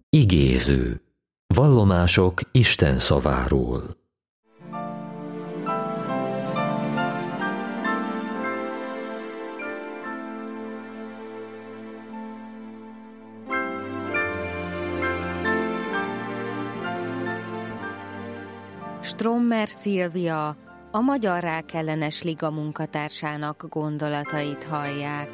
Igéző. Vallomások Isten szaváról. Strommer Szilvia, a Magyar Rákellenes Liga munkatársának gondolatait hallják.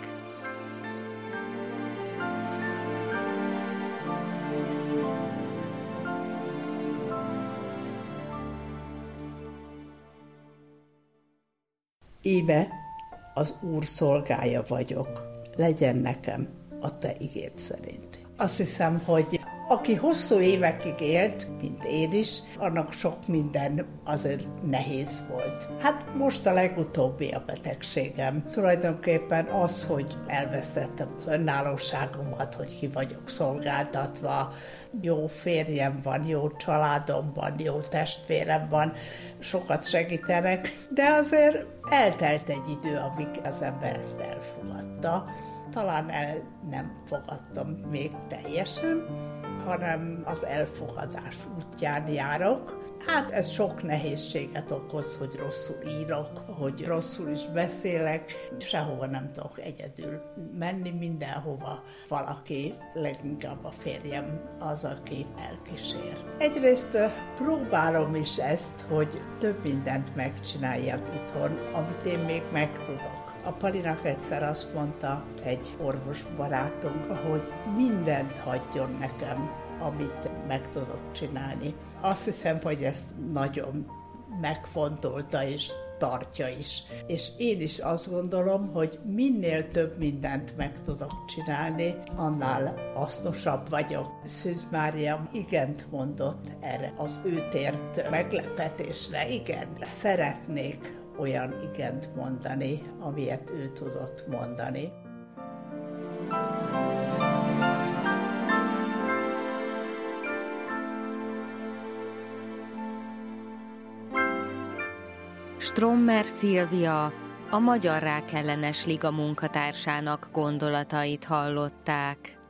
Íme az Úr szolgája vagyok, legyen nekem a te igéd szerint. Azt hiszem, hogy aki hosszú évekig élt, mint én is, annak sok minden azért nehéz volt. Hát most a legutóbbi a betegségem. Tulajdonképpen az, hogy elvesztettem az önállóságomat, hogy ki vagyok szolgáltatva, jó férjem van, jó családom van, jó testvérem van, sokat segítenek, de azért eltelt egy idő, amíg az ember ezt elfogadta. Talán el nem fogadtam még teljesen, hanem az elfogadás útján járok. Hát ez sok nehézséget okoz, hogy rosszul írok, hogy rosszul is beszélek, sehova nem tudok egyedül menni, mindenhova valaki, leginkább a férjem az, aki elkísér. Egyrészt próbálom is ezt, hogy több mindent megcsináljak itthon, amit én még megtudok. A Palinak egyszer azt mondta egy orvosbarátunk, hogy mindent hagyjon nekem, amit meg tudok csinálni. Azt hiszem, hogy ezt nagyon megfontolta és tartja is. És én is azt gondolom, hogy minél több mindent meg tudok csinálni, annál hasznosabb vagyok. Szűz Mária igent mondott erre az őt ért meglepetésre. Igen, szeretnék olyan igent mondani, amilyet ő tudott mondani. Strommer Szilvia, a Magyar Rákellenes Liga munkatársának gondolatait hallották.